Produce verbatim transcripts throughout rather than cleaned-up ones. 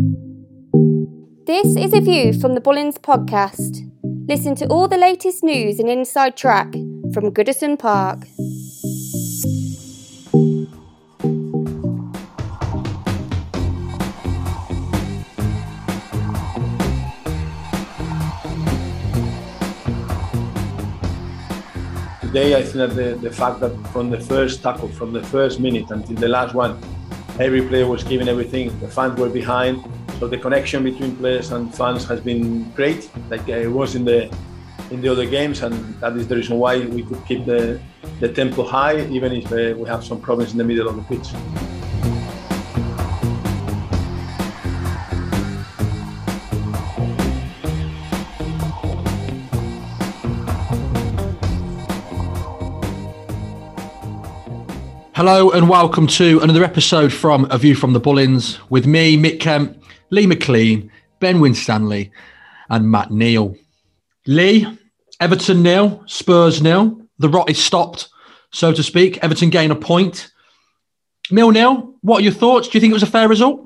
This is a view from the Bullins podcast. Listen to all the latest news and inside track from Goodison Park. Today, I think that the, the fact that from the first tackle, from the first minute until the last one, every player was giving everything, the fans were behind. So the connection between players and fans has been great, like it was in the in the other games, and that is the reason why we could keep the, the tempo high, even if uh, we have some problems in the middle of the pitch. Hello and welcome to another episode from A View from the Bullins with me, Mick Kemp, Lee McLean, Ben Winstanley and Matt Neal. Lee, Everton nil, Spurs nil. The rot is stopped, so to speak. Everton gain a point. nil nil, what are your thoughts? Do you think it was a fair result?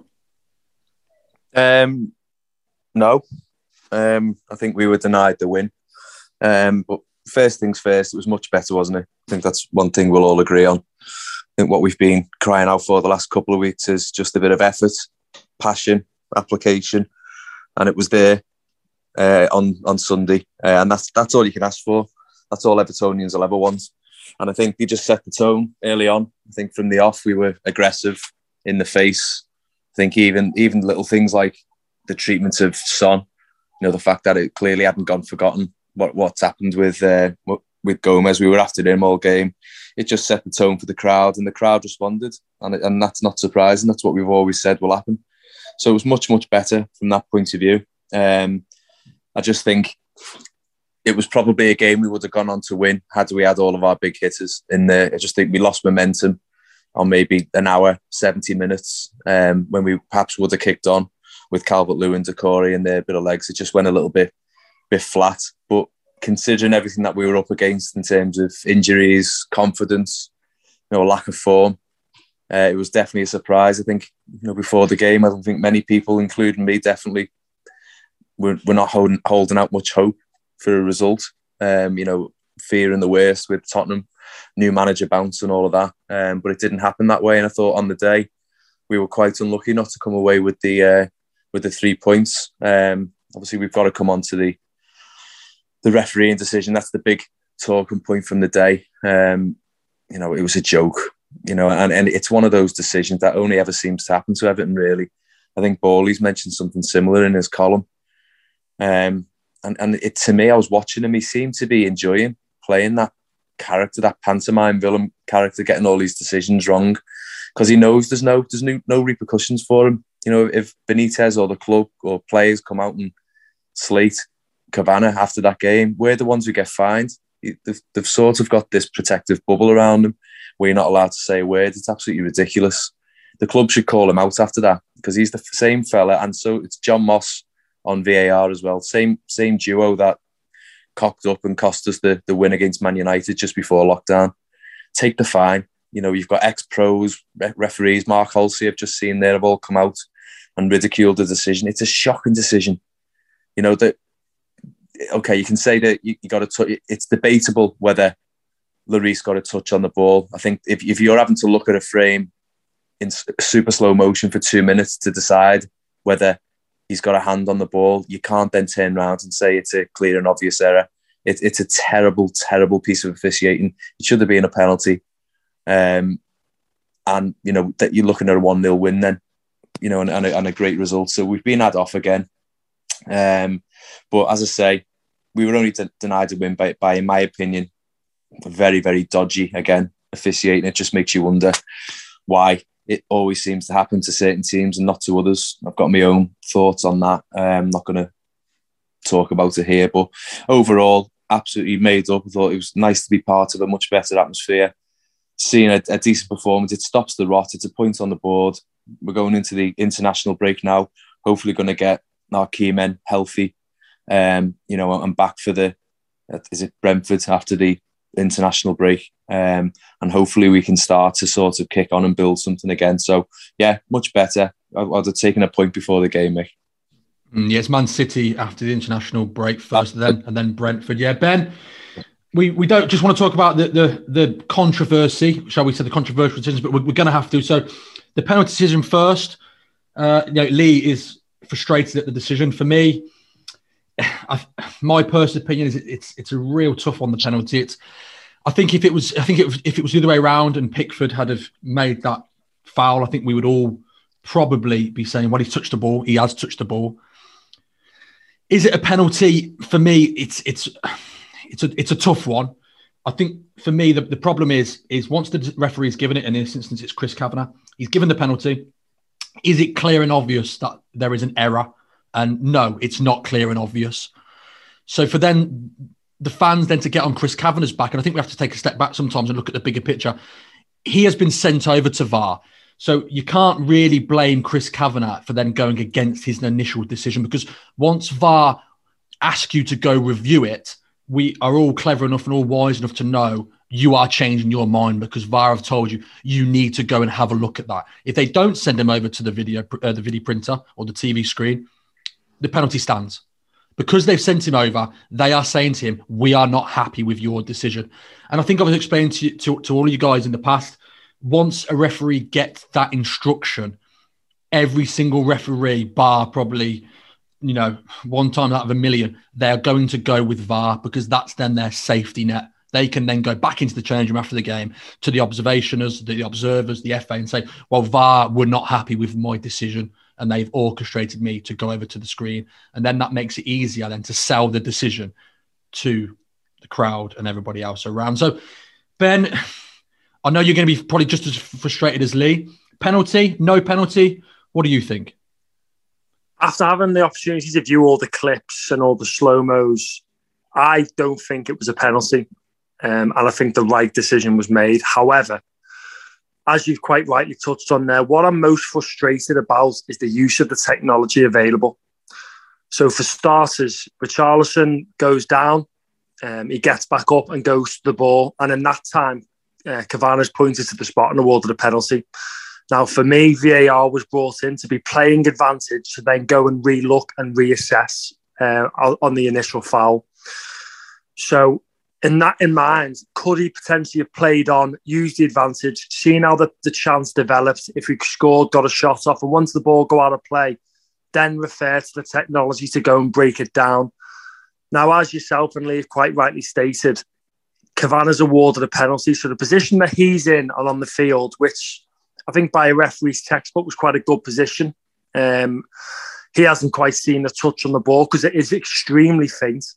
Um, no. Um, I think we were denied the win. Um, but first things first, it was much better, wasn't it? I think that's one thing we'll all agree on. I think what we've been crying out for the last couple of weeks is just a bit of effort, passion, application, and it was there uh, on on Sunday, uh, and that's that's all you can ask for. That's all Evertonians will ever want, and I think they just set the tone early on. I think from the off we were aggressive, in the face. I think even even little things like the treatment of Son, you know, the fact that it clearly hadn't gone forgotten what what's happened with uh, with Gomez. We were after him all game. It just set the tone for the crowd, and the crowd responded, and and that's not surprising. That's what we've always said will happen. So it was much, much better from that point of view. Um, I just think it was probably a game we would have gone on to win had we had all of our big hitters in there. I just think we lost momentum on maybe an hour, seventy minutes, um, when we perhaps would have kicked on with Calvert-Lewin, Doucouré and their bit of legs. It just went a little bit, bit flat. But considering everything that we were up against in terms of injuries, confidence, you know, lack of form, uh, it was definitely a surprise. I think, you know, before the game, I don't think many people, including me, definitely were, were not holding, holding out much hope for a result. Um, you know, fearing the worst with Tottenham, new manager bounce and all of that. Um, but it didn't happen that way. And I thought on the day we were quite unlucky not to come away with the uh, with the three points. Um, obviously, we've got to come on to the the refereeing decision. That's the big talking point from the day. Um, you know, it was a joke, you know, and, and it's one of those decisions that only ever seems to happen to Everton, really. I think Bowley's mentioned something similar in his column. Um, and and it, to me, I was watching him, he seemed to be enjoying playing that character, that pantomime villain character, getting all these decisions wrong, because he knows there's no there's no, no repercussions for him. You know, if Benitez or the club or players come out and slate Cavani after that game, we're the ones who get fined. They've, they've sort of got this protective bubble around them where you're not allowed to say a word. It's absolutely ridiculous. The club should call him out after that, because he's the same fella, and so it's John Moss on V A R as well. Same same duo that cocked up and cost us the, the win against Man United just before lockdown. Take the fine. You know, you've got ex-pros, re- referees, Mark Halsey, I've just seen there, have all come out and ridiculed the decision. It's a shocking decision. You know, that, okay, you can say that you, you got to touch. It's debatable whether Lloris got a touch on the ball. I think if, if you're having to look at a frame in super slow motion for two minutes to decide whether he's got a hand on the ball, you can't then turn around and say it's a clear and obvious error. It, it's a terrible, terrible piece of officiating. It should have been a penalty. Um, and, you know, that you're looking at a one nil win then, you know, and, and, a, and a great result. So we've been had off again. Um, but as I say, we were only de- denied a win by, by, in my opinion, very, very dodgy, again, officiating. It just makes you wonder why it always seems to happen to certain teams and not to others. I've got my own thoughts on that. I'm not going to talk about it here, but overall, absolutely made up. I thought it was nice to be part of a much better atmosphere. Seeing a, a decent performance, it stops the rot. It's a point on the board. We're going into the international break now. Hopefully going to get our key men healthy. Um, you know, I'm back for the, is it Brentford after the international break? Um, and hopefully we can start to sort of kick on and build something again. So yeah, much better. I'd have taken a point before the game, mate. Mm, yeah, it's Man City after the international break first, and then and then Brentford. Yeah, Ben, we, we don't just want to talk about the, the the controversy, shall we say, the controversial decisions, but we're, we're going to have to. So the penalty decision first. Uh, you know, Lee is frustrated at the decision. For me, I, my personal opinion is it's it's a real tough on the penalty. It's I think if it was I think it was, if it was the other way around and Pickford had have made that foul, I think we would all probably be saying, well, he's touched the ball. He has touched the ball. Is it a penalty? For me, it's it's it's a it's a tough one. I think for me, the, the problem is is once the referee's given it, and in this instance, it's Chris Kavanagh, he's given the penalty. Is it clear and obvious that there is an error? And no, it's not clear and obvious. So for then the fans then to get on Chris Kavanagh's back, and I think we have to take a step back sometimes and look at the bigger picture. He has been sent over to V A R. So you can't really blame Chris Kavanagh for then going against his initial decision, because once V A R ask you to go review it, we are all clever enough and all wise enough to know you are changing your mind because V A R have told you you need to go and have a look at that. If they don't send him over to the video, uh, the video printer or the T V screen, the penalty stands. Because they've sent him over, they are saying to him, we are not happy with your decision. And I think I was explaining to, to, to all of you guys in the past, once a referee gets that instruction, every single referee, bar probably, you know, one time out of a million, they're going to go with V A R because that's then their safety net. They can then go back into the change room after the game to the observationers, the observers, the F A, and say, well, V A R were not happy with my decision and they've orchestrated me to go over to the screen. And then that makes it easier then to sell the decision to the crowd and everybody else around. So, Ben, I know you're going to be probably just as frustrated as Lee. Penalty, no penalty. What do you think? After having the opportunity to view all the clips and all the slow-mos, I don't think it was a penalty. Um, and I think the right decision was made. However, as you've quite rightly touched on there, what I'm most frustrated about is the use of the technology available. So for starters, Richarlison goes down, um, he gets back up and goes to the ball. And in that time, uh, Kavanagh's pointed to the spot and awarded a penalty. Now, for me, V A R was brought in to be playing advantage to then go and re-look and reassess uh, on the initial foul. So, in that in mind, could he potentially have played on, used the advantage, seen how the, the chance developed, if he scored, got a shot off, and once the ball go out of play, then refer to the technology to go and break it down. Now, as yourself and Lee have quite rightly stated, Kavanagh's awarded a penalty, so the position that he's in and on the field, which I think by a referee's textbook was quite a good position. Um, he hasn't quite seen the touch on the ball because it is extremely faint.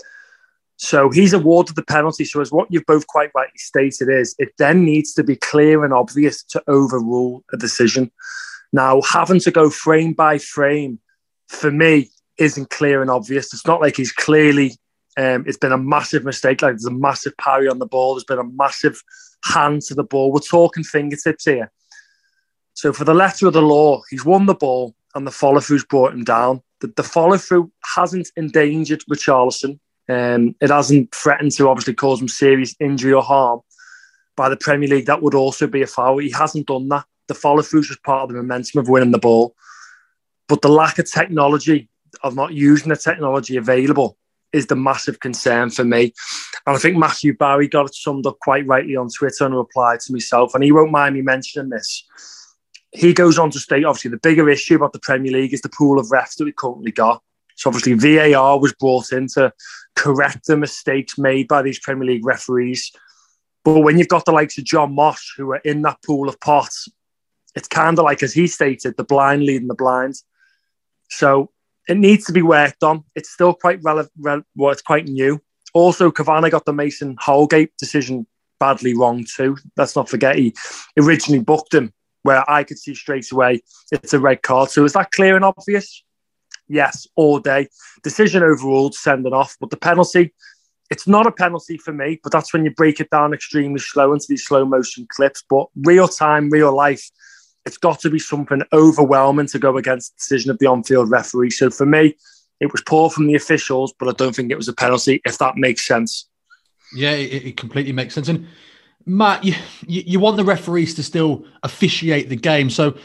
So he's awarded the penalty. So as what you've both quite rightly stated is, it then needs to be clear and obvious to overrule a decision. Now, having to go frame by frame, for me, isn't clear and obvious. It's not like he's clearly, um, it's been a massive mistake, like there's a massive parry on the ball, there's been a massive hand to the ball. We're talking fingertips here. So for the letter of the law, he's won the ball and the follow-through's brought him down. The, the follow-through hasn't endangered Richarlison. Um, it hasn't threatened to obviously cause him serious injury or harm. By the Premier League, that would also be a foul. He hasn't done that. The follow-through was part of the momentum of winning the ball. But the lack of technology, of not using the technology available, is the massive concern for me. And I think Matthew Barry got it summed up quite rightly on Twitter and replied to myself, and he won't mind me mentioning this. He goes on to state, obviously, the bigger issue about the Premier League is the pool of refs that we currently got. So obviously V A R was brought in to correct the mistakes made by these Premier League referees. But when you've got the likes of John Moss, who are in that pool of pots, it's kind of like, as he stated, the blind leading the blind. So it needs to be worked on. It's still quite relevant. Re- well, it's quite new. Also, Kavanagh got the Mason Holgate decision badly wrong too. Let's not forget he originally booked him, where I could see straight away it's a red card. So is that clear and obvious? Yes, all day. Decision overruled, send it off. But the penalty, it's not a penalty for me, but that's when you break it down extremely slow into these slow motion clips. But real time, real life, it's got to be something overwhelming to go against the decision of the on-field referee. So for me, it was poor from the officials, but I don't think it was a penalty, if that makes sense. Yeah, it, it completely makes sense. And Matt, you, you you want the referees to still officiate the game. So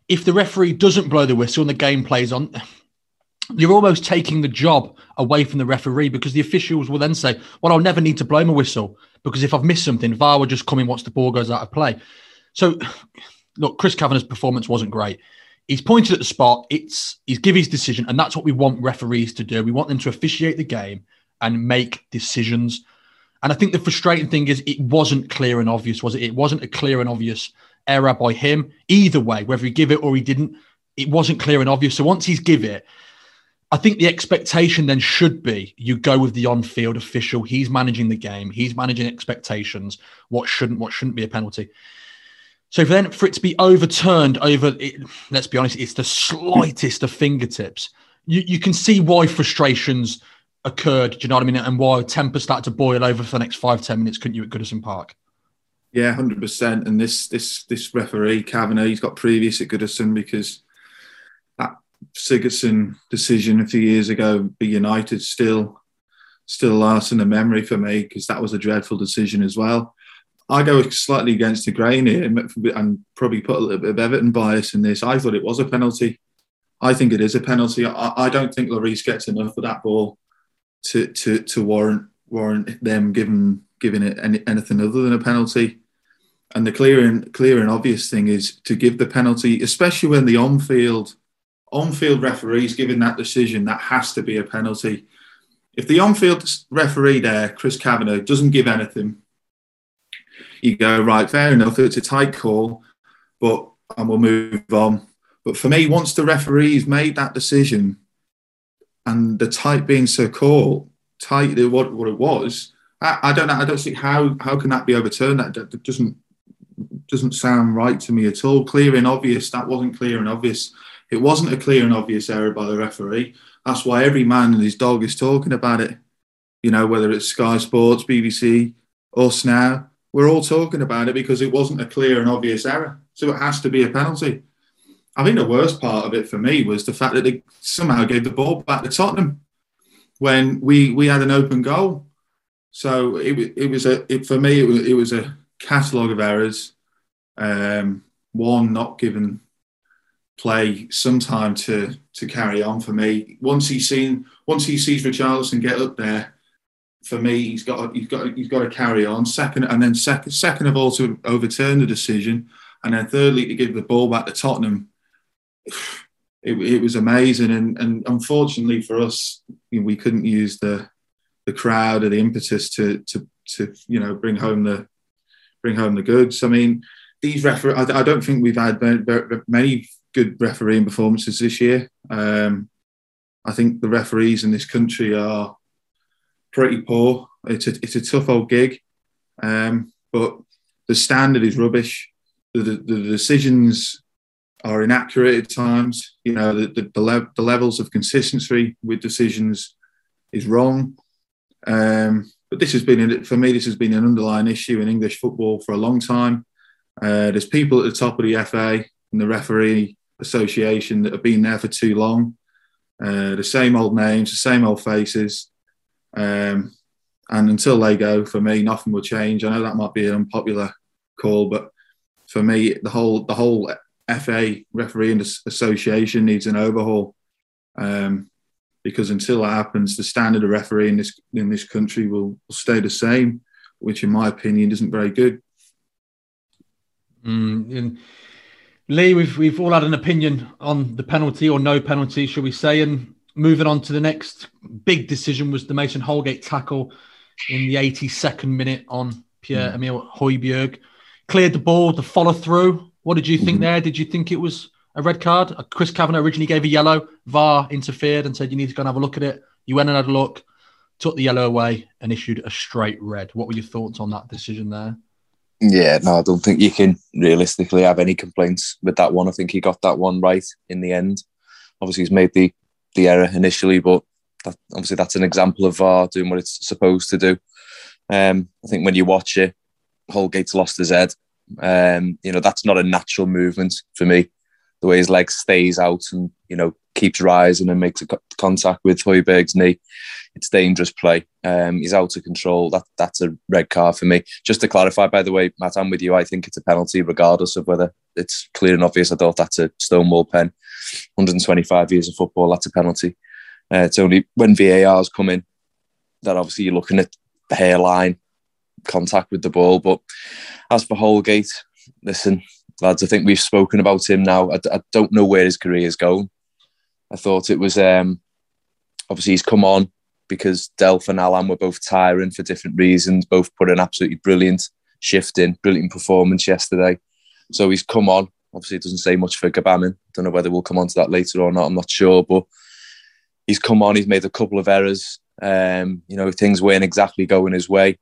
if the referee doesn't blow the whistle and the game plays on, you're almost taking the job away from the referee, because the officials will then say, well, I'll never need to blow my whistle, because if I've missed something, V A R will just come in once the ball goes out of play. So, look, Chris Kavanagh's performance wasn't great. He's pointed at the spot. It's he's give his decision, and that's what we want referees to do. We want them to officiate the game and make decisions. And I think the frustrating thing is it wasn't clear and obvious, was it? It wasn't a clear and obvious error by him. Either way, whether he give it or he didn't, it wasn't clear and obvious. So once he's give it, I think the expectation then should be you go with the on-field official. He's managing the game. He's managing expectations. What shouldn't, what shouldn't be a penalty. So for then for it to be overturned over, it, let's be honest, it's the slightest of fingertips. You you can see why frustrations occurred, do you know what I mean? And why temper started to boil over for the next five, ten minutes, couldn't you, at Goodison Park? Yeah, one hundred percent. And this this this referee, Kavanagh, he's got previous at Goodison, because that Sigurdsson decision a few years ago, be United, still still lasts in the memory for me, because that was a dreadful decision as well. I go slightly against the grain here and probably put a little bit of Everton bias in this. I thought it was a penalty. I think it is a penalty. I, I don't think Lloris gets enough of that ball to to to warrant warrant them giving giving it any, anything other than a penalty. And the clear and clear and obvious thing is to give the penalty, especially when the on-field on-field referee is giving that decision. That has to be a penalty. If the on-field referee there, Chris Kavanagh, doesn't give anything, you go, right, fair enough, it's a tight call, but and we'll move on. But for me, once the referee's made that decision, and the tight being so called, tight what what it was, I, I don't know. I don't see how how can that be overturned. That, that doesn't doesn't sound right to me at all. Clear and obvious. That wasn't clear and obvious. It wasn't a clear and obvious error by the referee. That's why every man and his dog is talking about it. You know, whether it's Sky Sports, B B C, or S N O W, we're all talking about it because it wasn't a clear and obvious error. So it has to be a penalty. I think the worst part of it for me was the fact that they somehow gave the ball back to Tottenham when we, we had an open goal. So it, it was a it, for me it was it was a catalogue of errors. Um, one, not given play some time to to carry on for me. Once he's seen once he sees Richarlison get up there, for me he's got he's got he's got to carry on. Second, and then second second of all to overturn the decision, and then thirdly to give the ball back to Tottenham. It, it was amazing, and, and unfortunately for us, we couldn't use the the crowd or the impetus to to to you know bring home the bring home the goods. I mean, these refer I, I don't think we've had many good refereeing performances this year. Um, I think the referees in this country are pretty poor. It's a it's a tough old gig, um, but the standard is rubbish. The, the, the decisions are inaccurate at times. You know, the the, the, le- the levels of consistency with decisions is wrong. Um, but this has been, for me, this has been an underlying issue in English football for a long time. Uh, there's people at the top of the F A and the referee association that have been there for too long. Uh, the same old names, the same old faces. Um, and until they go, for me, nothing will change. I know that might be an unpopular call, but for me, the whole the whole F A refereeing association needs an overhaul, um, because until that happens, the standard of refereeing in this in this country will, will stay the same, which, in my opinion, isn't very good. Mm, and Lee, we've we've all had an opinion on the penalty or no penalty, shall we say? And moving on to the next big decision was the Mason Holgate tackle in the eighty-second minute on Pierre-Emile Højbjerg. Cleared the ball, the follow through. What did you think mm-hmm. there? Did you think it was a red card? Chris Kavanagh originally gave a yellow. V A R interfered and said, you need to go and have a look at it. You went and had a look, took the yellow away and issued a straight red. What were your thoughts on that decision there? Yeah, no, I don't think you can realistically have any complaints with that one. I think he got that one right in the end. Obviously, he's made the, the error initially, but that, obviously that's an example of V A R doing what it's supposed to do. Um, I think when you watch it, Holgate's lost his head. Um, you know, that's not a natural movement for me. the way his leg stays out and, you know, keeps rising and makes a co- contact with Højbjerg's knee. It's dangerous play. Um, he's out of control. That That's a red card for me. Just to clarify, by the way, Matt, I'm with you. I think it's a penalty regardless of whether it's clear and obvious. I thought that's a Stonewall pen. one hundred twenty-five years of football, that's a penalty. Uh, it's only when V A R's come in that obviously you're looking at the hairline, contact with the ball. But as for Holgate, listen, lads, I think we've spoken about him now. I, I don't know where his career is going. I thought it was, um, obviously he's come on because Delph and Allan were both tiring for different reasons, both put an absolutely brilliant shift in, brilliant performance yesterday. So he's come on. Obviously, it doesn't say much for Gbamin. Don't know whether we'll come on to that later or not. I'm not sure, but he's come on. He's made a couple of errors. Um, you know, things weren't exactly going his way.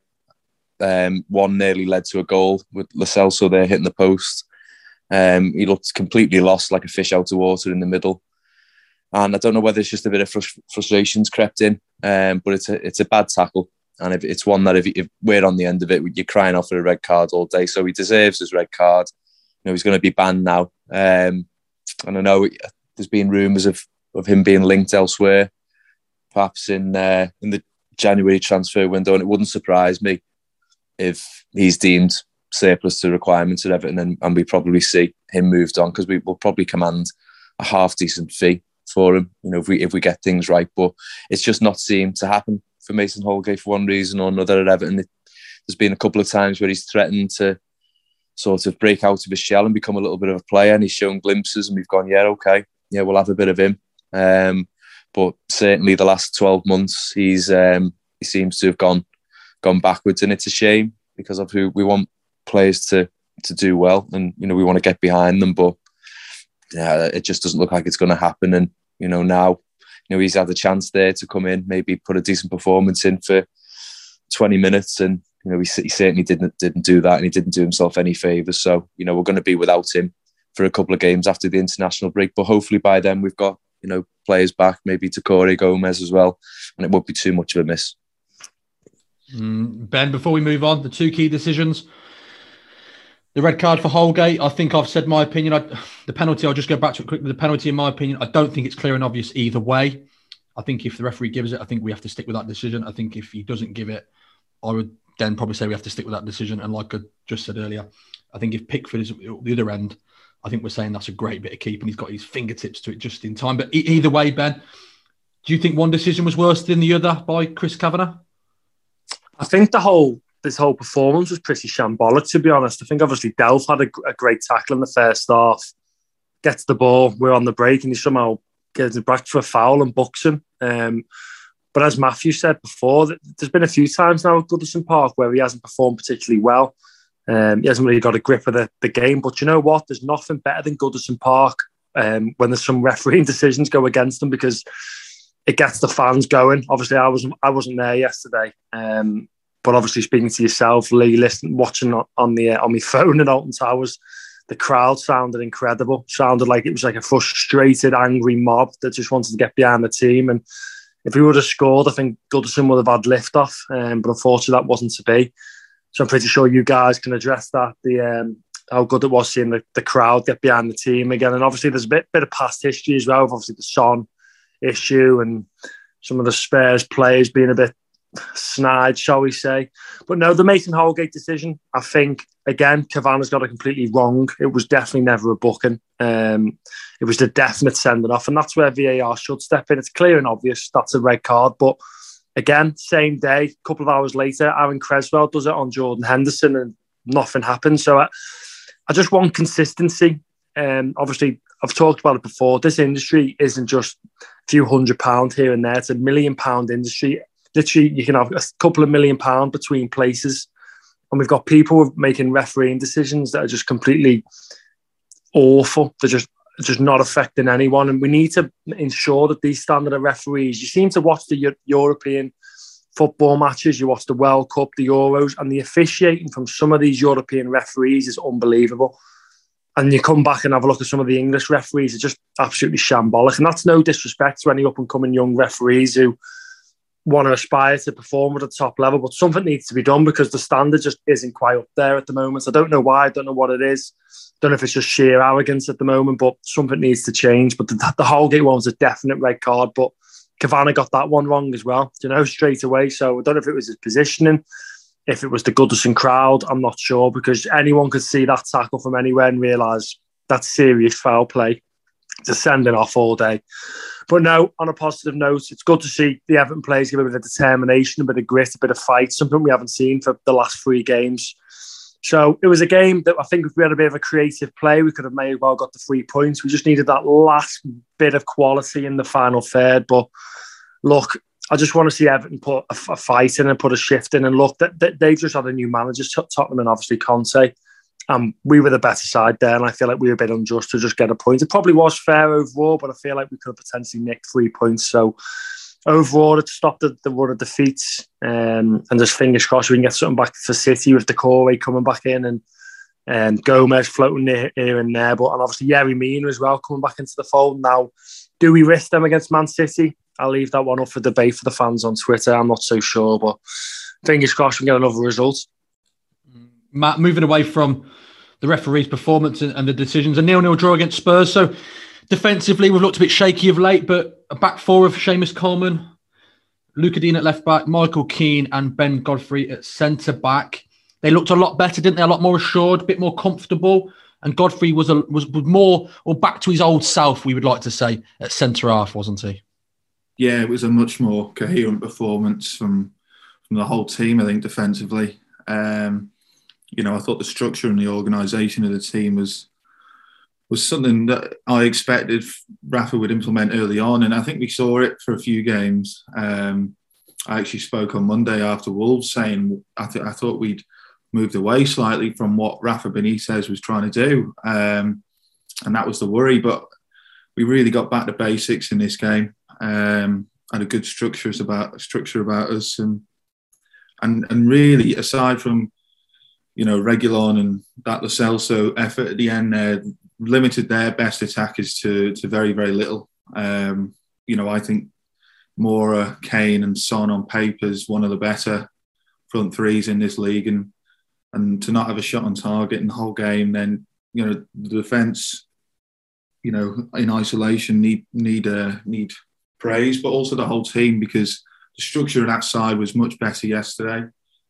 Um, one nearly led to a goal with Lo Celso there hitting the post. Um, he looked completely lost, like a fish out of water in the middle. And I don't know whether it's just a bit of frust- frustrations crept in, um, but it's a it's a bad tackle. And if it's one that if, if we're on the end of it, you're crying off for a red card all day. So he deserves his red card. You know, he's going to be banned now. Um, and I know there's been rumours of, of him being linked elsewhere, perhaps in uh, in the January transfer window. And it wouldn't surprise me if he's deemed surplus to requirements at Everton and, and we probably see him moved on because we will probably command a half decent fee for him, you know, if we if we get things right. But it's just not seemed to happen for Mason Holgate for one reason or another at Everton. It, there's been a couple of times where he's threatened to sort of break out of his shell and become a little bit of a player, and he's shown glimpses and we've gone, yeah, okay, yeah, we'll have a bit of him. Um, but certainly the last twelve months, he's um, he seems to have gone gone backwards, and it's a shame because of who we want players to to do well, and you know we want to get behind them, but yeah, it just doesn't look like it's going to happen. And you know now, you know he's had a chance there to come in, maybe put a decent performance in for twenty minutes, and you know he, he certainly didn't didn't do that, and he didn't do himself any favours. So you know we're going to be without him for a couple of games after the international break, but hopefully by then we've got you know players back, maybe Doucouré, Gomez as well, and it won't be too much of a miss. Mm, Ben, before we move on, the two key decisions. The red card for Holgate, I think I've said my opinion. I, the penalty, I'll just go back to it quickly. The penalty, in my opinion, I don't think it's clear and obvious either way. I think if the referee gives it, I think we have to stick with that decision. I think if he doesn't give it, I would then probably say we have to stick with that decision. And like I just said earlier, I think if Pickford is at the other end, I think we're saying that's a great bit of keeping. He's got his fingertips to it just in time. But e- either way, Ben, do you think one decision was worse than the other by Chris Kavanagh? I think the whole this whole performance was pretty shambolic, to be honest. I think obviously Delph had a, a great tackle in the first half, gets the ball, we're on the break, and he somehow gets it back for a foul and books him. Um, but as Matthew said before, there's been a few times now at Goodison Park where he hasn't performed particularly well. Um, he hasn't really got a grip of the, the game. But you know what? There's nothing better than Goodison Park um, when there's some refereeing decisions go against them, because it gets the fans going. Obviously, I wasn't I wasn't there yesterday. Um, But obviously, speaking to yourself, Lee, listening, watching on the uh, on my phone in Alton Towers, the crowd sounded incredible. Sounded like it was like a frustrated, angry mob that just wanted to get behind the team. And if we would have scored, I think Goodison would have had lift-off. Um, but unfortunately, that wasn't to be. So I'm pretty sure you guys can address that, the um, how good it was seeing the, the crowd get behind the team again. And obviously, there's a bit, bit of past history as well, obviously the Son issue and some of the Spurs players being a bit snide, shall we say. But no, the Mason Holgate decision, I think, again, Kavanagh's got it completely wrong. It was definitely never a booking. Um, it was the definite sending off, and that's where V A R should step in. It's clear and obvious that's a red card. But again, same day, a couple of hours later, Aaron Creswell does it on Jordan Henderson and nothing happens. So I, I just want consistency. Um, obviously, I've talked about it before. This industry isn't just a few hundred pounds here and there. It's a million pound industry. Literally, you can have a couple of million pounds between places. And we've got people making refereeing decisions that are just completely awful. They're just, just not affecting anyone. And we need to ensure that these standard of referees, you seem to watch the European football matches, you watch the World Cup, the Euros, and the officiating from some of these European referees is unbelievable. And you come back and have a look at some of the English referees, it's just absolutely shambolic. And that's no disrespect to any up-and-coming young referees who want to aspire to perform at a top level, but something needs to be done because the standard just isn't quite up there at the moment. I don't know why. I don't know what it is. Don't know if it's just sheer arrogance at the moment, but something needs to change. But the, the Holgate one was a definite red card, but Cavani got that one wrong as well, you know, straight away. So I don't know if it was his positioning, if it was the Goodison crowd, I'm not sure, because anyone could see that tackle from anywhere and realise that's serious foul play to send it off all day. But no, on a positive note, it's good to see the Everton players give a bit of determination, a bit of grit, a bit of fight, something we haven't seen for the last three games. So it was a game that I think if we had a bit of a creative play, we could have may well got the three points. We just needed that last bit of quality in the final third. But look, I just want to see Everton put a, a fight in and put a shift in. And look, they, they, they've just had a new manager, Tottenham and obviously Conte. Um, we were the better side there, and I feel like we were a bit unjust to just get a point. It probably was fair overall, but I feel like we could have potentially nicked three points. So overall, it stopped the, the run of defeats, um, and just fingers crossed we can get something back for City with Decore coming back in and and Gomez floating here, here and there. But and obviously Yerry Mina as well coming back into the fold. Now, do we risk them against Man City? I'll leave that one up for debate for the fans on Twitter. I'm not so sure, but fingers crossed we can get another result. Matt, moving away from the referee's performance and, and the decisions, a nil-nil draw against Spurs. So defensively, we've looked a bit shaky of late, but a back four of Seamus Coleman, Luca Dean at left back, Michael Keane and Ben Godfrey at centre back. They looked a lot better, didn't they? A lot more assured, a bit more comfortable. And Godfrey was a, was, was more, or back to his old self, we would like to say, at centre half, wasn't he? Yeah, it was a much more coherent performance from from the whole team, I think, defensively. Um, you know, I thought the structure and the organisation of the team was was something that I expected Rafa would implement early on, and I think we saw it for a few games. Um, I actually spoke on Monday after Wolves saying I, th- I thought we'd moved away slightly from what Rafa Benitez was trying to do, um, and that was the worry. But we really got back to basics in this game. Um, had a good structure about structure about us, and and and really aside from, you know, Reguilon and that Lo Celso effort at the end there, limited their best attackers to to very, very little. Um, you know, I think Moura, Kane and Son on paper is one of the better front threes in this league, and and to not have a shot on target in the whole game, then, you know, the defence, you know, in isolation need need uh, need praise, but also the whole team, because the structure of that side was much better yesterday.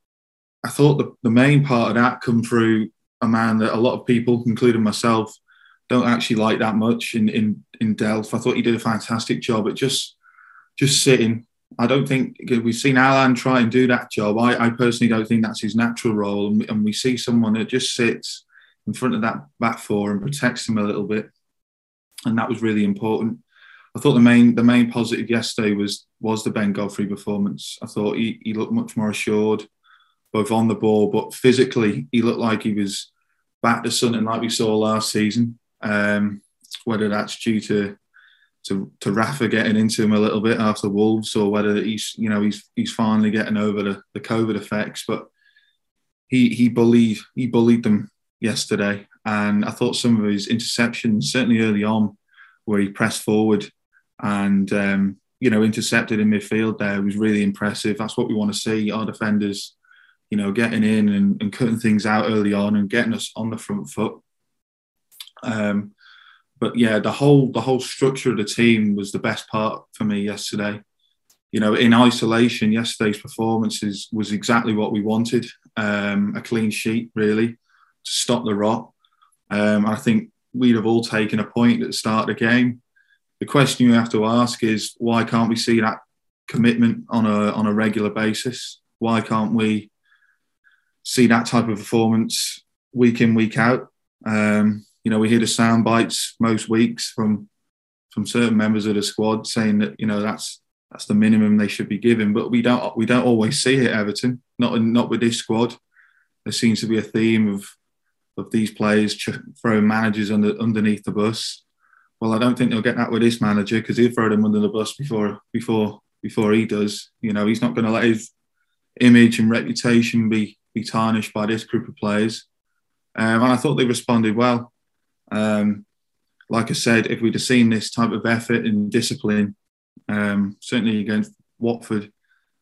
I thought the, the main part of that come through a man that a lot of people, including myself, don't actually like that much in, in, in Delph. I thought he did a fantastic job at just just sitting. I don't think we've seen Alan try and do that job. I, I personally don't think that's his natural role. And, and we see someone that just sits in front of that back four and protects him a little bit. And that was really important. I thought the main the main positive yesterday was was the Ben Godfrey performance. I thought he, he looked much more assured, both on the ball, but physically he looked like he was back to something like we saw last season. Um, whether that's due to, to to Rafa getting into him a little bit after Wolves, or whether he's you know he's he's finally getting over the, the COVID effects, but he he bullied he bullied them yesterday, and I thought some of his interceptions, certainly early on, where he pressed forward and um, you know intercepted in midfield there, was really impressive. That's what we want to see, our defenders, you know, getting in and, and cutting things out early on and getting us on the front foot. Um, but yeah, the whole the whole structure of the team was the best part for me yesterday. You know, in isolation, yesterday's performances was exactly what we wanted. Um, a clean sheet, really, to stop the rot. Um, I think we'd have all taken a point at the start of the game. The question you have to ask is, why can't we see that commitment on a on a regular basis? Why can't we see that type of performance week in, week out? Um, you know, we hear the sound bites most weeks from from certain members of the squad saying that, you know, that's that's the minimum they should be given, but we don't we don't always see it at Everton. Not not with this squad. There seems to be a theme of of these players throwing managers under, underneath the bus. Well, I don't think they'll get that with this manager, because he'll throw them under the bus before before before he does. You know, he's not going to let his image and reputation be be tarnished by this group of players. Um, and I thought they responded well. Um, like I said, if we'd have seen this type of effort and discipline, um, certainly against Watford,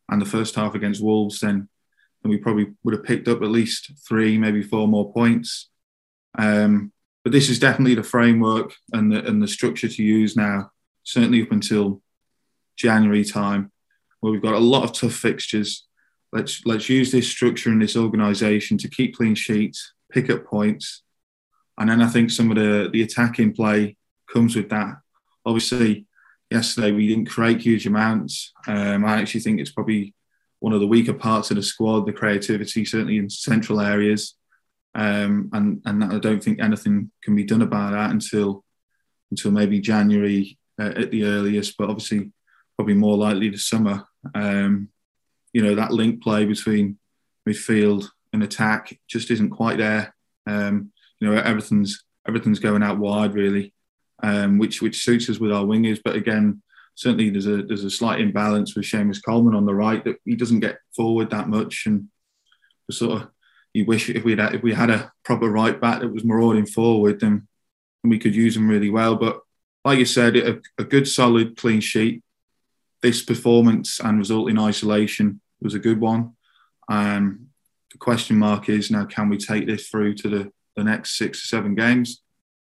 and the first half against Wolves, then, then we probably would have picked up at least three, maybe four more points. Um, but this is definitely the framework and the and the structure to use now, certainly up until January time, where we've got a lot of tough fixtures. Let's let's use this structure and this organisation to keep clean sheets, pick up points, and then I think some of the the attacking play comes with that. Obviously, yesterday we didn't create huge amounts. Um, I actually think it's probably one of the weaker parts of the squad, the creativity, certainly in central areas. Um, and and I don't think anything can be done about that until until maybe January uh, at the earliest, but obviously probably more likely the summer. Um, you know, that link play between midfield and attack just isn't quite there. Um, you know, everything's everything's going out wide really, um, which which suits us with our wingers. But again, certainly there's a there's a slight imbalance with Seamus Coleman on the right, that he doesn't get forward that much, and sort of. You wish if we had if we had a proper right back that was marauding forward, then we could use him really well. But like you said, a, a good solid clean sheet. This performance and result in isolation was a good one. Um, the question mark is now, can we take this through to the, the next six or seven games?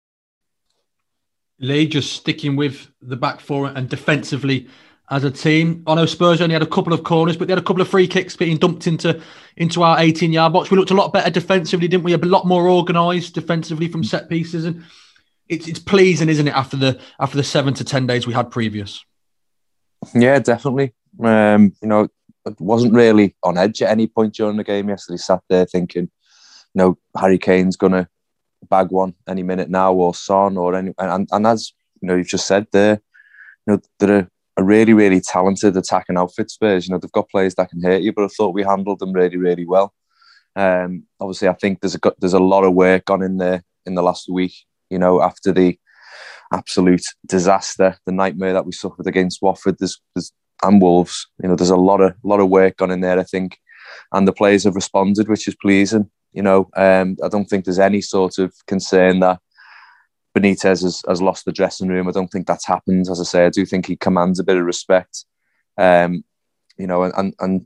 Lee, just sticking with the back four and defensively as a team. I know Spurs only had a couple of corners, but they had a couple of free kicks being dumped into, into our eighteen-yard box. We looked a lot better defensively, didn't we? A lot more organised defensively from set pieces. And it's it's pleasing, isn't it, after the after the seven to ten days we had previous? Yeah, definitely. Um, you know, I wasn't really on edge at any point during the game yesterday. Sat there thinking, you know, Harry Kane's going to bag one any minute now, or Son, or any. And, and as you know, you've just said there, you know, there are a really, really talented attacking outfit, Spurs. You know, they've got players that can hurt you, but I thought we handled them really, really well. Um, obviously, I think there's a there's a lot of work gone in there in the last week. You know, after the absolute disaster, the nightmare that we suffered against Watford, there's, there's and Wolves. You know, there's a lot of lot of work gone in there, I think, and the players have responded, which is pleasing. You know, um, I don't think there's any sort of concern that Benitez has, has lost the dressing room. I don't think that's happened. As I say, I do think he commands a bit of respect. Um, you know, and, and and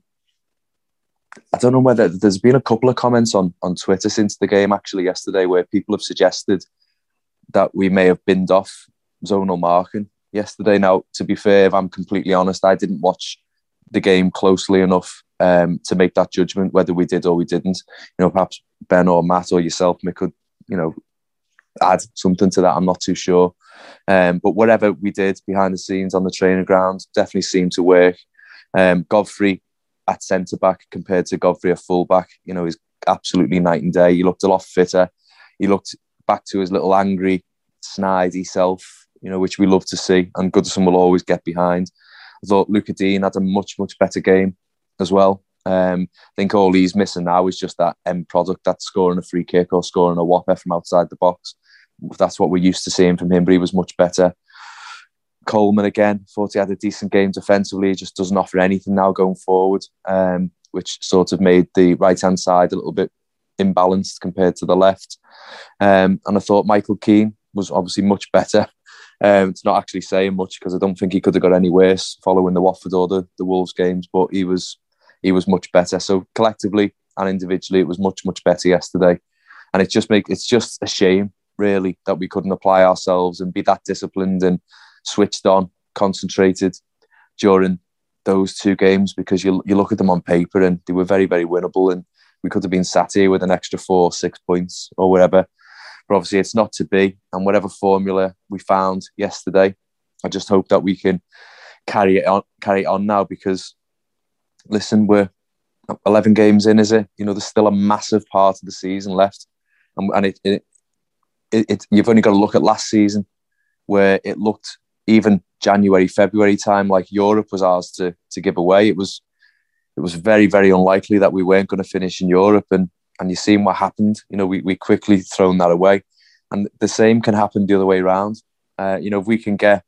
I don't know whether there's been a couple of comments on, on Twitter since the game actually yesterday where people have suggested that we may have binned off zonal marking yesterday. Now, to be fair, if I'm completely honest, I didn't watch the game closely enough um, to make that judgment whether we did or we didn't. You know, perhaps Ben or Matt or yourself may could, you know, add something to that. I'm not too sure. Um, but whatever we did behind the scenes on the training ground definitely seemed to work. Um, Godfrey at centre-back compared to Godfrey at full-back, you know, is absolutely night and day. He looked a lot fitter. He looked back to his little angry, snidey self, you know, which we love to see. And Goodison will always get behind. I thought Luca Dean had a much, much better game as well. Um, I think all he's missing now is just that end product, that scoring a free kick or scoring a whopper from outside the box. That's what we're used to seeing from him, but he was much better. Coleman again, thought he had a decent game defensively. He just doesn't offer anything now going forward, um, which sort of made the right-hand side a little bit imbalanced compared to the left. Um, and I thought Michael Keane was obviously much better. Um, it's not actually saying much because I don't think he could have got any worse following the Watford or the, the Wolves games, but he was he was much better. So collectively and individually, it was much, much better yesterday. And it just make it's just a shame, really, that we couldn't apply ourselves and be that disciplined and switched on, concentrated during those two games, because you you look at them on paper and they were very, very winnable, and we could have been sat here with an extra four, six points or whatever. But obviously it's not to be. And whatever formula we found yesterday, I just hope that we can carry it on, carry it on now, because listen, we're eleven games in, is it? You know, there's still a massive part of the season left. And, and it, it, it, it you've only got to look at last season, where it looked even January, February time like Europe was ours to to give away. It was it was very, very unlikely that we weren't going to finish in Europe, and and you've seen what happened. You know, we we quickly thrown that away, and the same can happen the other way around. Uh, you know, if we can get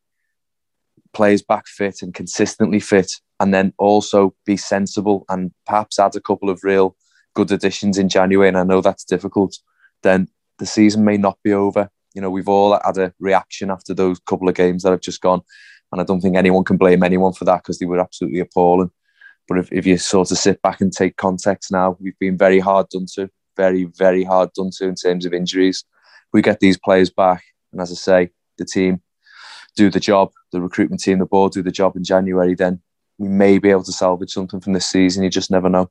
players back fit and consistently fit, and then also be sensible and perhaps add a couple of real good additions in January, and I know that's difficult, then the season may not be over. You know, we've all had a reaction after those couple of games that have just gone, and I don't think anyone can blame anyone for that, because they were absolutely appalling. But if, if you sort of sit back and take context now, we've been very hard done to, very, very hard done to in terms of injuries. We get these players back, and as I say, the team do the job, the recruitment team, the board do the job in January, then we may be able to salvage something from this season. You just never know.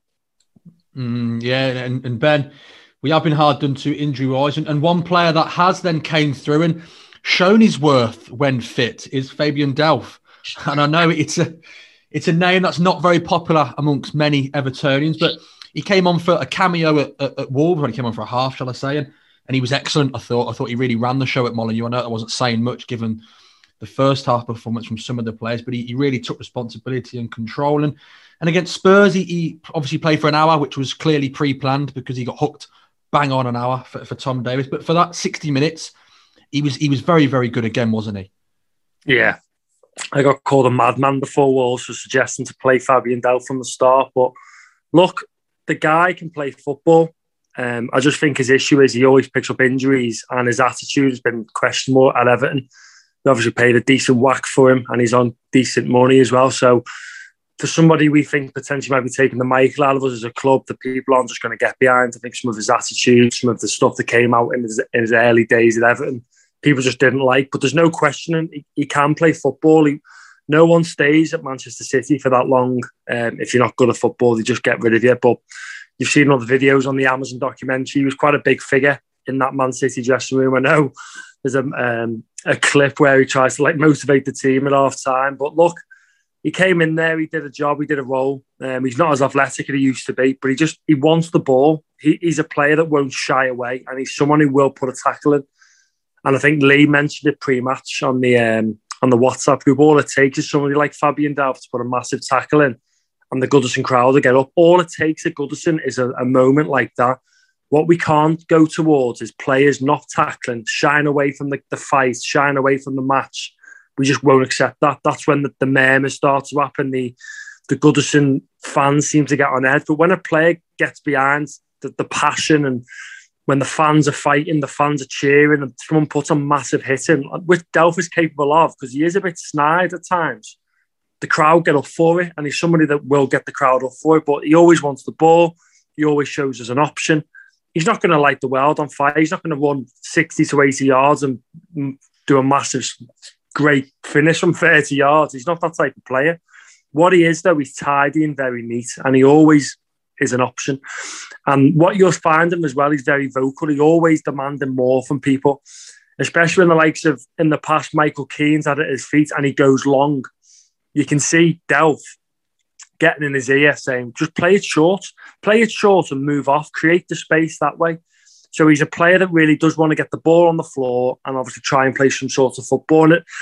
Mm, yeah, and, and Ben, we have been hard done to injury-wise, and, and one player that has then came through and shown his worth when fit is Fabian Delph. And I know it's a it's a name that's not very popular amongst many Evertonians, but he came on for a cameo at, at, at Wolves, when he came on for a half, shall I say, and, and he was excellent, I thought. I thought he really ran the show at Molineux. I know that wasn't saying much given the first half performance from some of the players, but he, he really took responsibility and control. And, and against Spurs, he, he obviously played for an hour, which was clearly pre-planned because he got hooked bang on an hour for, for Tom Davies. But for that sixty minutes, he was he was very, very good again, wasn't he? Yeah. I got called a madman before Wolves for suggesting to play Fabian Delph from the start. But look, the guy can play football. Um, I just think his issue is he always picks up injuries and his attitude has been questionable at Everton. They obviously paid a decent whack for him and he's on decent money as well. So for somebody we think potentially might be taking the Michael out of us as a club, the people aren't just going to get behind. I think some of his attitude, some of the stuff that came out in his, in his early days at Everton, people just didn't like. But there's no questioning he, he can play football. He, no one stays at Manchester City for that long. Um, if you're not good at football, they just get rid of you. But you've seen all the videos on the Amazon documentary. He was quite a big figure in that Man City dressing room. I know there's a, um, a clip where he tries to like motivate the team at half time. But look, he came in there, he did a job, he did a role. Um, he's not as athletic as he used to be, but he just he wants the ball. He, he's a player that won't shy away, and he's someone who will put a tackle in. And I think Lee mentioned it pre-match on the um, on the WhatsApp group. All it takes is somebody like Fabian Delph to put a massive tackle in, and the Goodison crowd to get up. All it takes at Goodison is a, a moment like that. What we can't go towards is players not tackling, shying away from the, the fight, shying away from the match. We just won't accept that. That's when the, the murmurs start to happen. The the Goodison fans seem to get on edge. But when a player gets behind the, the passion, and when the fans are fighting, the fans are cheering, and someone puts a massive hit in, which Delph is capable of, because he is a bit snide at times, the crowd get up for it, and he's somebody that will get the crowd up for it. But he always wants the ball. He always shows us an option. He's not going to light the world on fire. He's not going to run sixty to eighty yards and do a massive great finish from thirty yards. He's not that type of player. What he is, though, he's tidy and very neat, and he always is an option. And what you'll find him as well, he's very vocal. He always demanding more from people, especially in the likes of, in the past, Michael Keane's had it at his feet and he goes long. You can see Delph getting in his ear saying, just play it short, play it short and move off, create the space that way. So he's a player that really does want to get the ball on the floor and obviously try and play some sort of football. And it,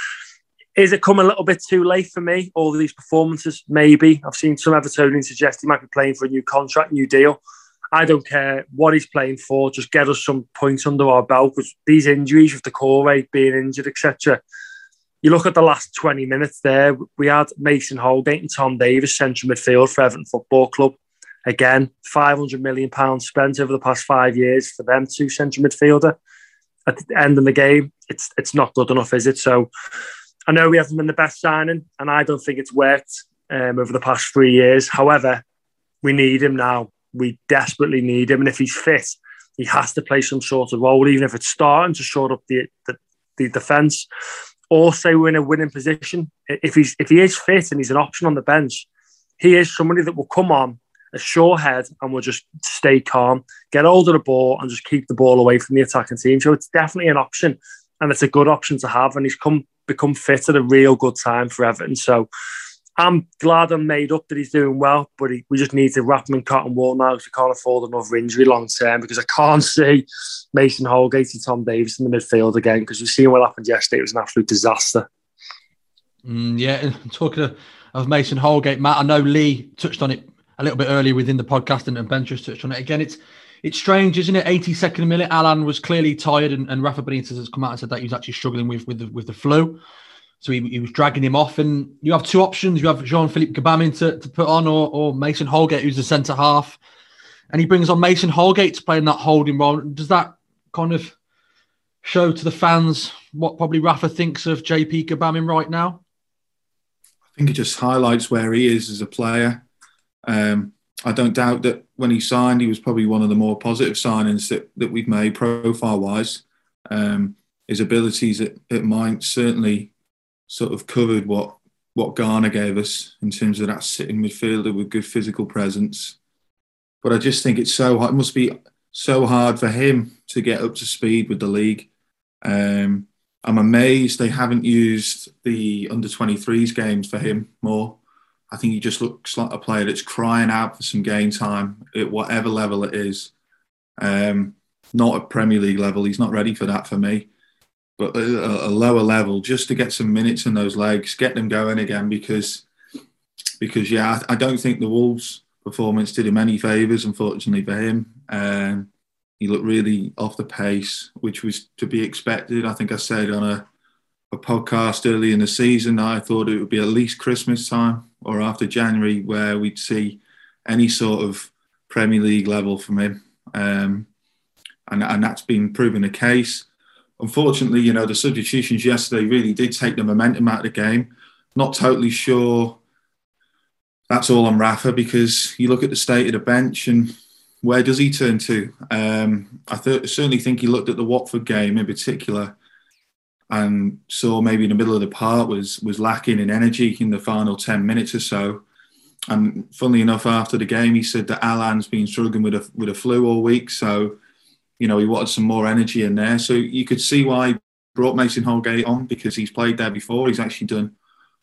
is it come a little bit too late for me, all these performances? Maybe. I've seen some Evertonians suggest he might be playing for a new contract, new deal. I don't care what he's playing for. Just get us some points under our belt, because these injuries with the core rate being injured, et cetera. You look at the last twenty minutes there, we had Mason Holgate and Tom Davies, central midfield for Everton Football Club. Again, five hundred million pounds spent over the past five years for them two central midfielder. At the end of the game, it's it's not good enough, is it? So I know we haven't been the best signing, and I don't think it's worked um, over the past three years. However, we need him now. We desperately need him. And if he's fit, he has to play some sort of role, even if it's starting to shore up the, the, the defence, or say we're in a winning position. If he's if he is fit and he's an option on the bench, he is somebody that will come on a sure head and will just stay calm, get hold of the ball and just keep the ball away from the attacking team. So it's definitely an option, and it's a good option to have. And he's come become fit at a real good time for Everton. So I'm glad I'm made up that he's doing well, but he, we just need to wrap him in cotton wool now, because we can't afford another injury long term, because I can't see Mason Holgate and Tom Davies in the midfield again, because we've seen what happened yesterday. It was an absolute disaster. Mm, yeah, talking of, of Mason Holgate, Matt, I know Lee touched on it a little bit earlier within the podcast, and, and Ben just touched on it again. It's it's strange, isn't it? eighty-second minute, Alan was clearly tired, and, and Rafa Benitez has come out and said that he was actually struggling with with the, with the flu. So he, he was dragging him off, and you have two options. You have Jean-Philippe Gbamin to, to put on, or, or Mason Holgate, who's the centre half. And he brings on Mason Holgate to play in that holding role. Does that kind of show to the fans what probably Rafa thinks of J P Gbamin right now? I think it just highlights where he is as a player. Um, I don't doubt that when he signed, he was probably one of the more positive signings that, that we've made profile-wise. Um, his abilities at, at Mainz certainly sort of covered what what Garner gave us in terms of that sitting midfielder with good physical presence. But I just think it's so hard. It must be so hard for him to get up to speed with the league. Um, I'm amazed they haven't used the under twenty-threes games for him more. I think he just looks like a player that's crying out for some game time at whatever level it is. Um, not at Premier League level. He's not ready for that for me. But a, a lower level, just to get some minutes in those legs, get them going again, because, because yeah, I, I don't think the Wolves' performance did him any favours, unfortunately for him. Um, he looked really off the pace, which was to be expected. I think I said on a, a podcast early in the season, I thought it would be at least Christmas time or after January where we'd see any sort of Premier League level from him. Um, and, and that's been proven the case. Unfortunately, you know, the substitutions yesterday really did take the momentum out of the game. Not totally sure that's all on Rafa, because you look at the state of the bench and where does he turn to? Um, I th- certainly think he looked at the Watford game in particular and saw maybe in the middle of the part was was lacking in energy in the final ten minutes or so. And funnily enough, after the game, he said that Alan's been struggling with a with a flu all week, so you know he wanted some more energy in there. So you could see why he brought Mason Holgate on, because he's played there before. He's actually done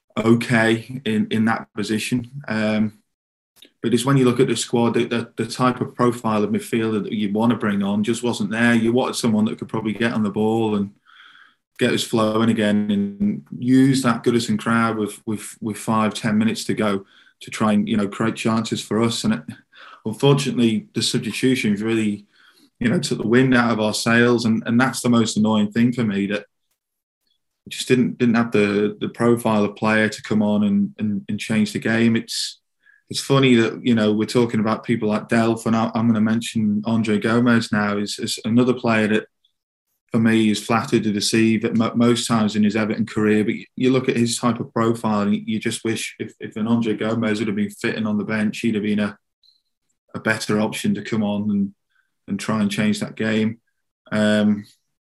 okay in in that position. Um, but it's when you look at the squad, the, the, the type of profile of midfielder that you want to bring on just wasn't there. You wanted someone that could probably get on the ball and get us flowing again and use that Goodison crowd with with with five, ten minutes to go to try and, you know, create chances for us. And it, unfortunately, the substitutions really, you know, took the wind out of our sails. And, and that's the most annoying thing for me, that we just didn't didn't have the the profile of player to come on and, and, and change the game. It's it's funny that, you know, we're talking about people like Delph, and I'm going to mention Andre Gomez now, is, is another player that, for me, is flattered to deceive at most times in his Everton career. But you look at his type of profile and you just wish if, if an Andre Gomez would have been fitting on the bench, he'd have been a, a better option to come on and, and try and change that game. Um,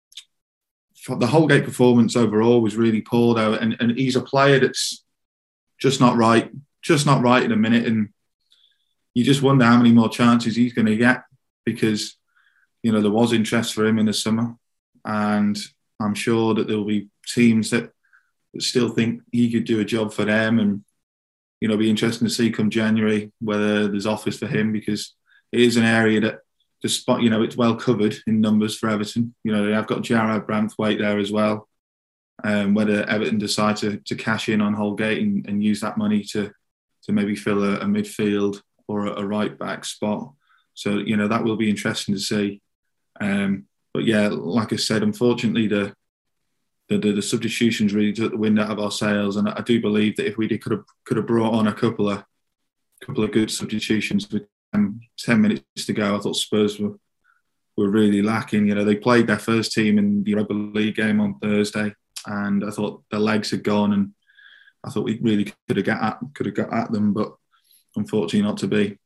the Holgate performance overall was really poor, though. And, and he's a player that's just not right, just not right in a minute. And you just wonder how many more chances he's going to get, because, you know, there was interest for him in the summer. And I'm sure that there will be teams that, that still think he could do a job for them, and, you know, be interesting to see come January whether there's offers for him, because it is an area that, despite, you know, it's well covered in numbers for Everton. You know, they have got Jarrad Branthwaite there as well. Um, whether Everton decide to, to cash in on Holgate and, and use that money to to maybe fill a, a midfield or a, a right back spot. So, you know, that will be interesting to see. Um, But yeah, like I said, unfortunately, the, the the the substitutions really took the wind out of our sails, and I do believe that if we did, could have could have brought on a couple of couple of good substitutions with um, ten minutes to go. I thought Spurs were were really lacking. You know, they played their first team in the Europa League game on Thursday, and I thought their legs had gone, and I thought we really could have got at could have got at them, but unfortunately, not to be.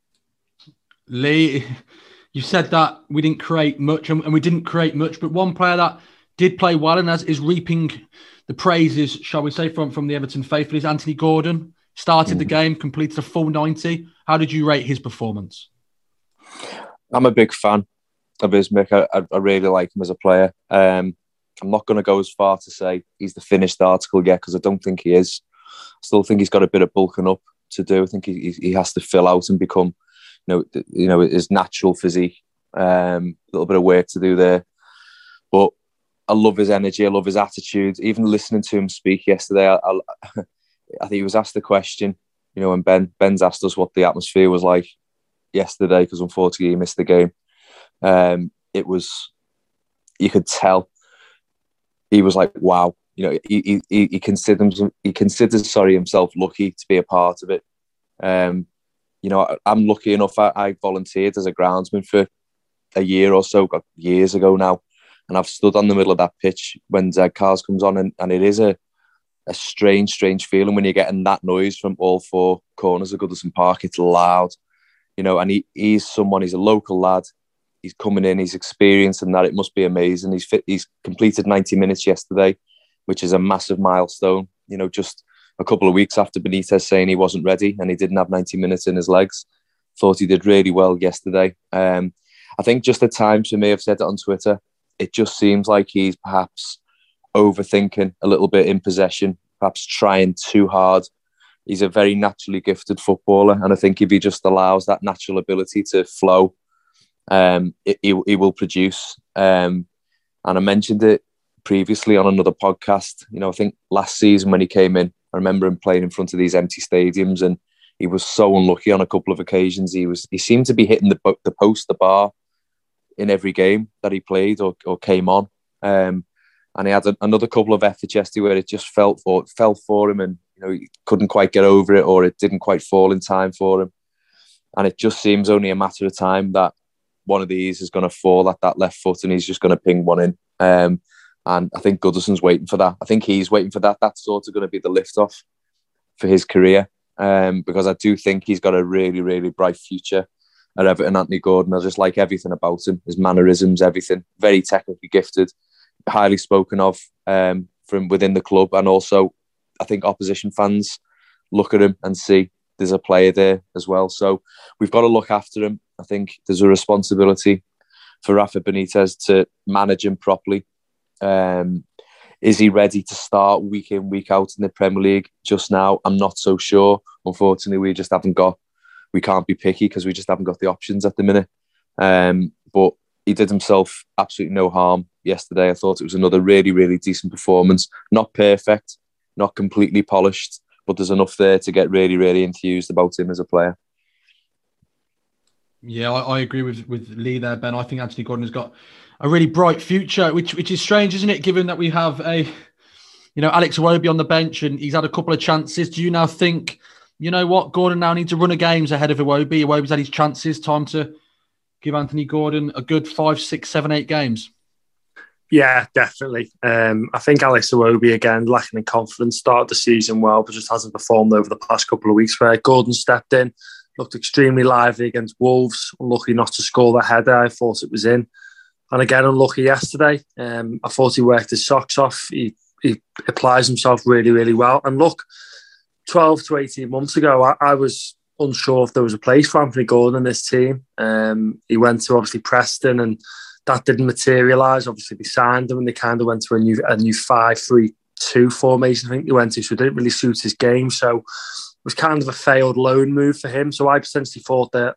Lee, you said that we didn't create much, and we didn't create much, but one player that did play well and as is reaping the praises, shall we say, from, from the Everton faithful is Anthony Gordon. Started the game, completed a full ninety. How did you rate his performance? I'm a big fan of his, Mick. I, I really like him as a player. Um, I'm not going to go as far to say he's the finished article yet, because I don't think he is. I still think he's got a bit of bulking up to do. I think he, he has to fill out and become, you know, you know, his natural physique. Um, a little bit of work to do there, but I love his energy. I love his attitude. Even listening to him speak yesterday, I, I, I think he was asked the question, you know, when Ben Ben's asked us what the atmosphere was like yesterday, because unfortunately he missed the game. Um, it was, you could tell he was like, wow, you know, he he he considers he considers sorry himself lucky to be a part of it. Um, You know, I'm lucky enough. I, I volunteered as a groundsman for a year or so, years ago now, and I've stood on the middle of that pitch when Zed Cars comes on, and, and it is a a strange, strange feeling when you're getting that noise from all four corners of Goodison Park. It's loud, you know, and he, he's someone, he's a local lad. He's coming in, he's experienced and that. It must be amazing. He's fit, he's completed ninety minutes yesterday, which is a massive milestone. You know, just a couple of weeks after Benitez saying he wasn't ready and he didn't have ninety minutes in his legs. Thought he did really well yesterday. Um, I think just at times for me, I've said it on Twitter, it just seems like he's perhaps overthinking a little bit in possession, perhaps trying too hard. He's a very naturally gifted footballer, and I think if he just allows that natural ability to flow, um, it, he, he will produce. Um, and I mentioned it previously on another podcast. You know, I think last season when he came in, I remember him playing in front of these empty stadiums, and he was so unlucky on a couple of occasions. He was he seemed to be hitting the the post, the bar, in every game that he played or, or came on. Um, and he had a, another couple of efforts yesterday where it just felt for fell for him, and you know he couldn't quite get over it, or it didn't quite fall in time for him. And it just seems only a matter of time that one of these is going to fall at that left foot, and he's just going to ping one in. Um, and I think Goodison's waiting for that. I think he's waiting for that. That's sort of going to be the lift-off for his career, um, because I do think he's got a really, really bright future at Everton. Anthony Gordon, I just like everything about him, his mannerisms, everything. Very technically gifted, highly spoken of um, from within the club, and also I think opposition fans look at him and see there's a player there as well. So we've got to look after him. I think there's a responsibility for Rafa Benitez to manage him properly. Um, is he ready to start week in, week out in the Premier League just now? I'm not so sure. Unfortunately, we just haven't got, we can't be picky because we just haven't got the options at the minute. Um, but he did himself absolutely no harm yesterday. I thought it was another really, really decent performance. Not perfect, not completely polished, but there's enough there to get really, really enthused about him as a player. Yeah, I, I agree with, with Lee there, Ben. I think Anthony Gordon has got a really bright future, which which is strange, isn't it? Given that we have a, you know, Alex Iwobi on the bench and he's had a couple of chances. Do you now think, you know what, Gordon now needs to run a games ahead of Iwobi? Iwobi's had his chances. Time to give Anthony Gordon a good five, six, seven, eight games. Yeah, definitely. Um, I think Alex Iwobi, again, lacking in confidence, started the season well, but just hasn't performed over the past couple of weeks, where Gordon stepped in, looked extremely lively against Wolves, unlucky not to score the header. I thought it was in. And again, unlucky yesterday. Um, I thought he worked his socks off. He, he applies himself really, really well. And look, twelve to eighteen months ago, I, I was unsure if there was a place for Anthony Gordon in this team. Um, he went to obviously Preston, and that didn't materialise. Obviously, they signed him and they kind of went to a new a new five three two formation, I think he went to, so it didn't really suit his game. So it was kind of a failed loan move for him. So I potentially thought that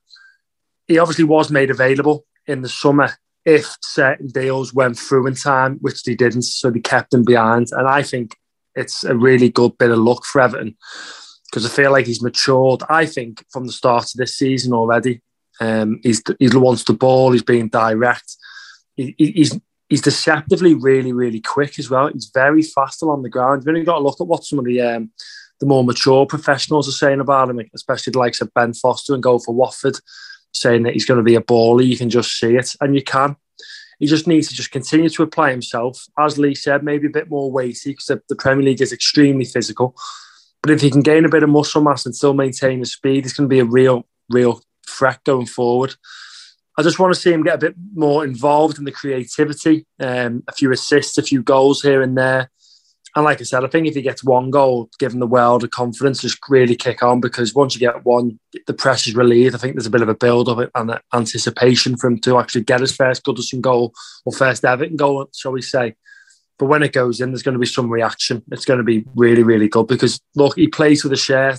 he obviously was made available in the summer if certain deals went through in time, which they didn't, so they kept him behind. And I think it's a really good bit of luck for Everton, because I feel like he's matured, I think, from the start of this season already. Um, he's, he wants the ball, he's being direct. He, he's he's deceptively really, really quick as well. He's very fast along the ground. You've only got to look at what some of the um, the more mature professionals are saying about him, especially the likes of Ben Foster and goal for Watford, saying that he's going to be a baller. You can just see it, and you can. He just needs to just continue to apply himself. As Lee said, maybe a bit more weighty, because the, the Premier League is extremely physical. But if he can gain a bit of muscle mass and still maintain the speed, it's going to be a real, real threat going forward. I just want to see him get a bit more involved in the creativity, um, a few assists, a few goals here and there. And like I said, I think if he gets one goal, give him the world of confidence, just really kick on, because once you get one, the pressure's relieved. I think there's a bit of a build-up and anticipation for him to actually get his first Goodison goal, or first Everton goal, shall we say. But when it goes in, there's going to be some reaction. It's going to be really, really good, because, look, he plays with a shirt.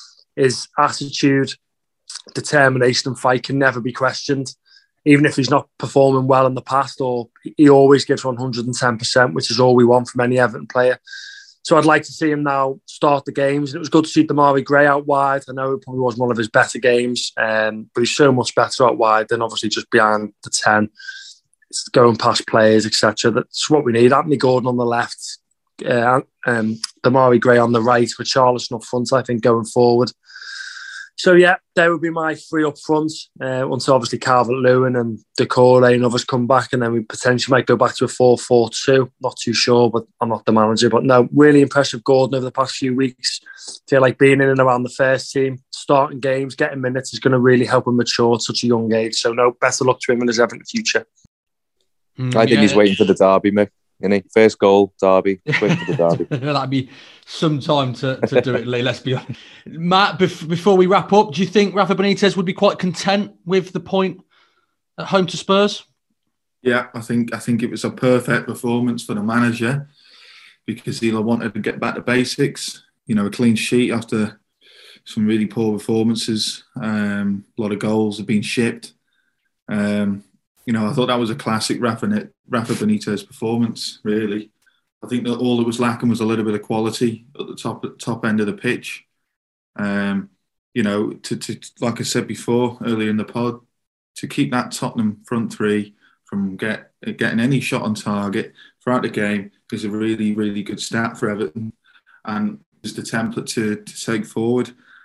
His attitude, determination and fight can never be questioned. Even if he's not performing well in the past, or he always gives one hundred ten percent, which is all we want from any Everton player. So I'd like to see him now start the games. And it was good to see Demarai Gray out wide. I know it probably was one of his better games, um, but he's so much better out wide than obviously just behind the ten. It's going past players, et cetera. That's what we need. Anthony Gordon on the left, uh, um, Demarai Gray on the right, with Charleston up front, I think, going forward. So, yeah, there would be my three up front uh, until obviously Calvert-Lewin and Doucouré and others come back, and then we potentially might go back to a four four two. Not too sure, but I'm not the manager. But no, really impressed with Gordon over the past few weeks. Feel like being in and around the first team, starting games, getting minutes is going to really help him mature at such a young age. So, no, best of luck to him and his ever in the future. Mm, I think yeah. he's waiting for the derby, mate. Isn't he? First goal, derby. Waiting for the derby. That'd be some time to, to do it, Lee. Let's be honest. Matt, bef- before we wrap up, do you think Rafa Benitez would be quite content with the point at home to Spurs? Yeah, I think I think it was a perfect performance for the manager because he wanted to get back to basics. You know, a clean sheet after some really poor performances. Um, a lot of goals have been shipped. Um, you know, I thought that was a classic Rafa, Rafa Benitez performance, really. I think that all that was lacking was a little bit of quality at the top top end of the pitch. Um, you know, to, to like I said before, earlier in the pod, to keep that Tottenham front three from get, getting any shot on target throughout the game is a really, really good stat for Everton. And is the template to, to take forward.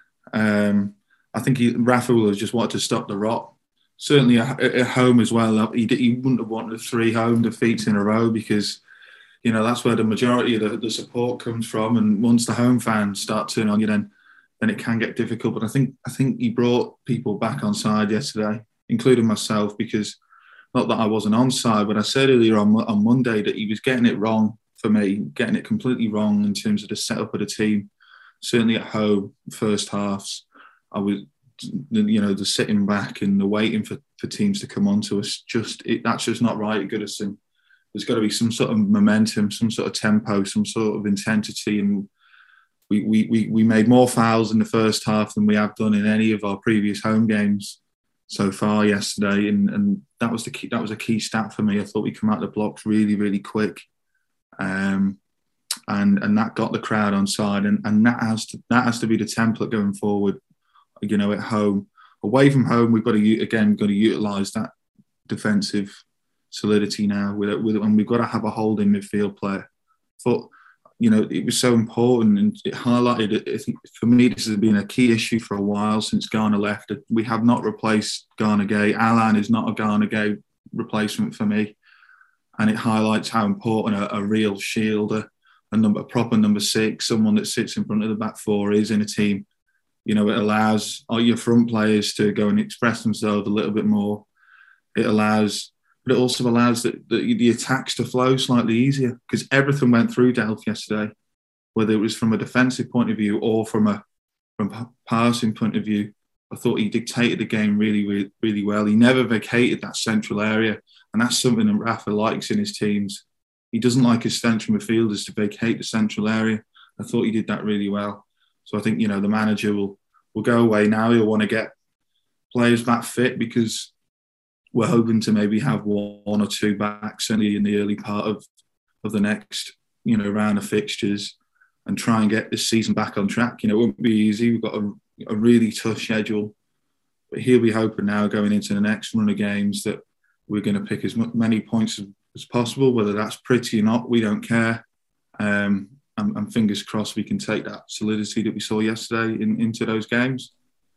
Um, I think he, Rafa will have just wanted to stop the rot. Certainly at, at home as well. He, he wouldn't have wanted three home defeats in a row because, you know, that's where the majority of the, the support comes from. And once the home fans start turning on you, then then it can get difficult. But I think I think he brought people back on side yesterday, including myself, because not that I wasn't on side, but I said earlier on on Monday that he was getting it wrong for me, getting it completely wrong in terms of the setup of the team. Certainly at home, first halves, I was, you know, the sitting back and the waiting for, for teams to come on to us. Just it, that's just not right at Goodison. There's got to be some sort of momentum, some sort of tempo, some sort of intensity, and we we we, we made more fouls in the first half than we have done in any of our previous home games so far yesterday, and and that was the key, that was a key stat for me. I thought we come out the blocks really really quick. Um, and and that got the crowd on side, and, and that has to that has to be the template going forward. You know, at home, away from home, we've got to again got to utilise that defensive solidity now. With it, with it, and we've got to have a holding midfield player. But you know, it was so important, and it highlighted. I think for me, this has been a key issue for a while since Gana left. We have not replaced Gana Gueye. Alan is not a Gana Gueye replacement for me. And it highlights how important a, a real shielder, a number, a proper number six, someone that sits in front of the back four is in a team. You know, it allows all your front players to go and express themselves a little bit more. It allows, but it also allows the, the, the attacks to flow slightly easier because everything went through Delph yesterday, whether it was from a defensive point of view or from a from a passing point of view. I thought he dictated the game really, really, really well. He never vacated that central area. And that's something that Rafa likes in his teams. He doesn't like his central midfielders to vacate the central area. I thought he did that really well. So I think, you know, the manager will, will go away now. He'll want to get players back fit because we're hoping to maybe have one or two back, certainly in the early part of, of the next, you know, round of fixtures and try and get this season back on track. You know, it won't be easy. We've got a, a really tough schedule. But he'll be hoping now going into the next run of games that we're going to pick as many points as possible, whether that's pretty or not, we don't care. Um, and, and fingers crossed we can take that solidity that we saw yesterday in, into those games.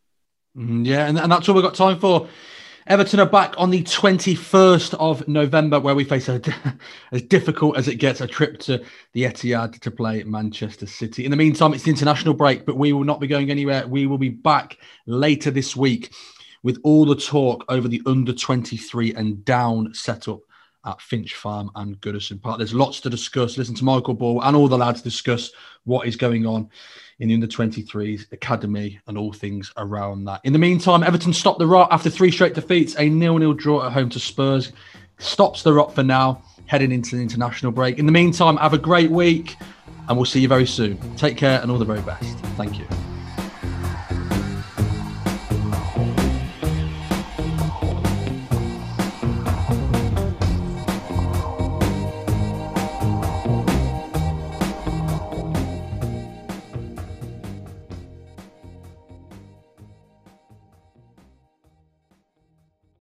Mm, yeah, and, and that's all we've got time for. Everton are back on the twenty-first of November, where we face a, as difficult as it gets, a trip to the Etihad to play Manchester City. In the meantime, it's the international break, but we will not be going anywhere. We will be back later this week with all the talk over the under twenty-three and down setup at Finch Farm and Goodison Park. There's lots to discuss. Listen to Michael Ball and all the lads discuss what is going on in the under twenty-threes academy and all things around that. In the meantime, Everton stopped the rot after three straight defeats. A nil-nil draw at home to Spurs stops the rot for now, heading into the international break. In the meantime, have a great week and we'll see you very soon. Take care and all the very best. Thank you.